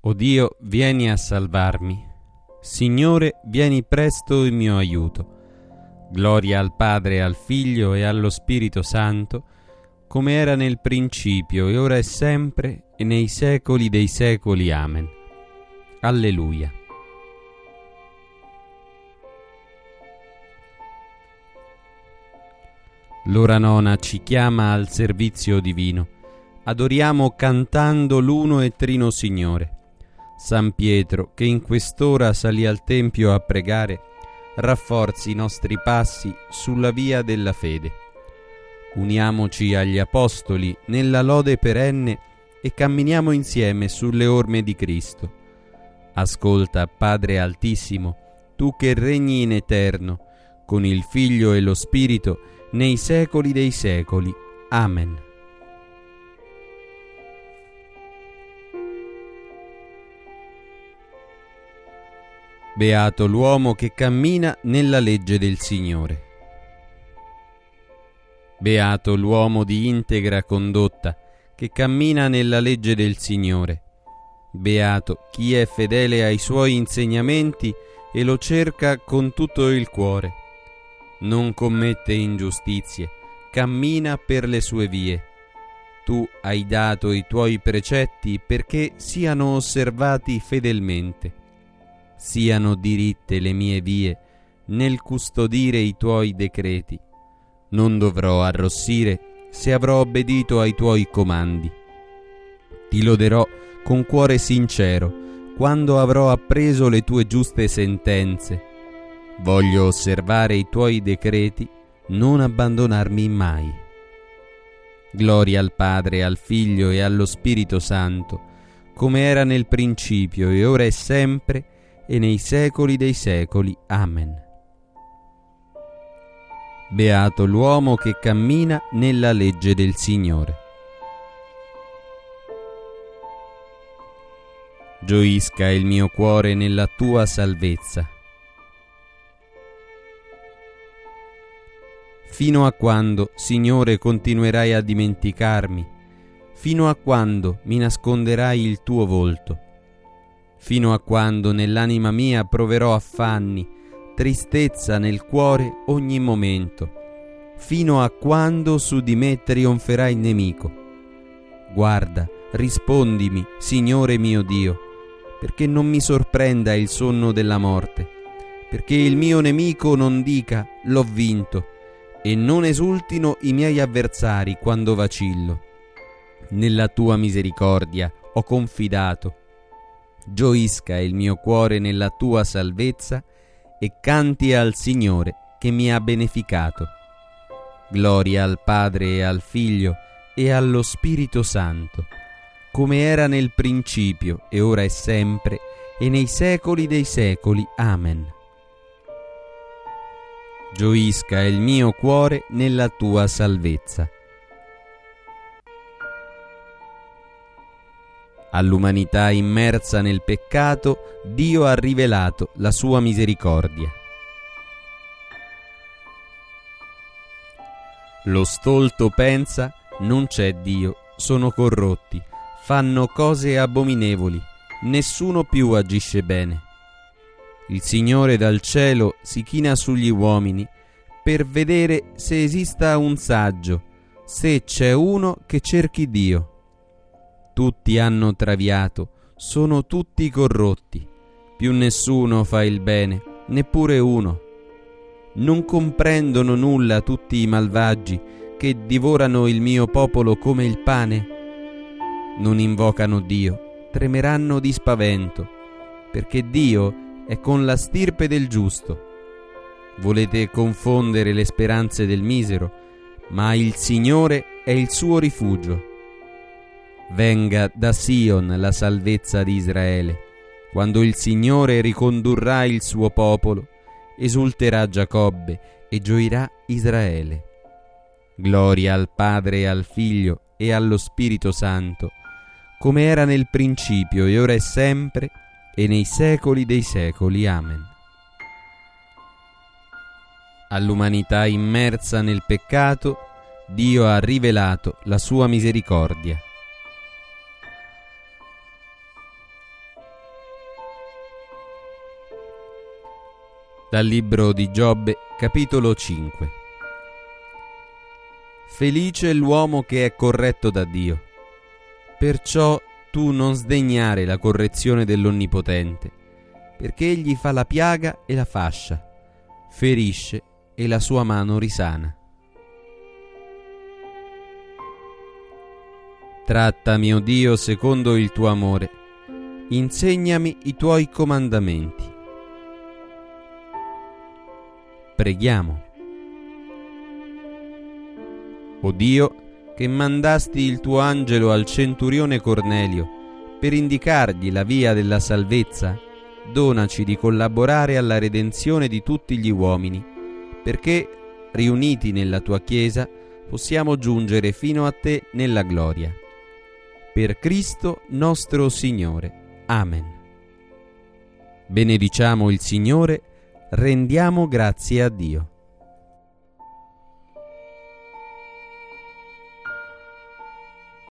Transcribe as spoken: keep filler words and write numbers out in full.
O Dio, vieni a salvarmi. Signore, vieni presto in mio aiuto. Gloria al Padre, al Figlio e allo Spirito Santo, come era nel principio, e ora e sempre, e nei secoli dei secoli. Amen. Alleluia. L'ora nona ci chiama al servizio divino. Adoriamo cantando l'uno e trino Signore. San Pietro, che in quest'ora salì al Tempio a pregare, rafforzi i nostri passi sulla via della fede. Uniamoci agli Apostoli nella lode perenne e camminiamo insieme sulle orme di Cristo. Ascolta, Padre Altissimo, tu che regni in eterno, con il Figlio e lo Spirito, nei secoli dei secoli. Amen. Beato l'uomo che cammina nella legge del Signore. Beato l'uomo di integra condotta che cammina nella legge del Signore. Beato chi è fedele ai suoi insegnamenti e lo cerca con tutto il cuore. Non commette ingiustizie, cammina per le sue vie. Tu hai dato i tuoi precetti perché siano osservati fedelmente. Siano diritte le mie vie nel custodire i tuoi decreti. Non dovrò arrossire se avrò obbedito ai tuoi comandi. Ti loderò con cuore sincero quando avrò appreso le tue giuste sentenze. Voglio osservare i tuoi decreti, non abbandonarmi mai. Gloria al Padre, al Figlio e allo Spirito Santo, come era nel principio e ora e sempre, e nei secoli dei secoli. Amen. Beato l'uomo che cammina nella legge del Signore. Gioisca il mio cuore nella tua salvezza. Fino a quando, Signore, continuerai a dimenticarmi? Fino a quando mi nasconderai il tuo volto? Fino a quando nell'anima mia proverò affanni, tristezza nel cuore ogni momento? Fino a quando su di me trionferà il nemico? Guarda, rispondimi, Signore mio Dio, perché non mi sorprenda il sonno della morte, perché il mio nemico non dica l'ho vinto, e non esultino i miei avversari quando vacillo. Nella tua misericordia ho confidato. Gioisca il mio cuore nella tua salvezza e canti al Signore che mi ha beneficato. Gloria al Padre e al Figlio e allo Spirito Santo, come era nel principio e ora e sempre e nei secoli dei secoli. Amen. Gioisca il mio cuore nella tua salvezza. All'umanità immersa nel peccato, Dio ha rivelato la sua misericordia. Lo stolto pensa, non c'è Dio, sono corrotti, fanno cose abominevoli, nessuno più agisce bene. Il Signore dal cielo si china sugli uomini per vedere se esista un saggio, se c'è uno che cerchi Dio. Tutti hanno traviato, sono tutti corrotti, più nessuno fa il bene, neppure uno. Non comprendono nulla tutti i malvagi che divorano il mio popolo come il pane? Non invocano Dio, tremeranno di spavento, perché Dio è con la stirpe del giusto. Volete confondere le speranze del misero, ma il Signore è il suo rifugio. Venga da Sion la salvezza di Israele. Quando il Signore ricondurrà il suo popolo, esulterà Giacobbe e gioirà Israele. Gloria al Padre e al Figlio e allo Spirito Santo, come era nel principio e ora e sempre e nei secoli dei secoli. Amen. All'umanità immersa nel peccato, Dio ha rivelato la sua misericordia. Dal libro di Giobbe, capitolo cinque. Felice l'uomo che è corretto da Dio. Perciò tu non sdegnare la correzione dell'Onnipotente, perché egli fa la piaga e la fascia, ferisce e la sua mano risana. Trattami, o Dio, secondo il tuo amore, insegnami i tuoi comandamenti. Preghiamo. O Dio, che mandasti il tuo angelo al centurione Cornelio per indicargli la via della salvezza, donaci di collaborare alla redenzione di tutti gli uomini, perché, riuniti nella tua Chiesa, possiamo giungere fino a te nella gloria. Per Cristo nostro Signore. Amen. Benediciamo il Signore, rendiamo grazie a Dio.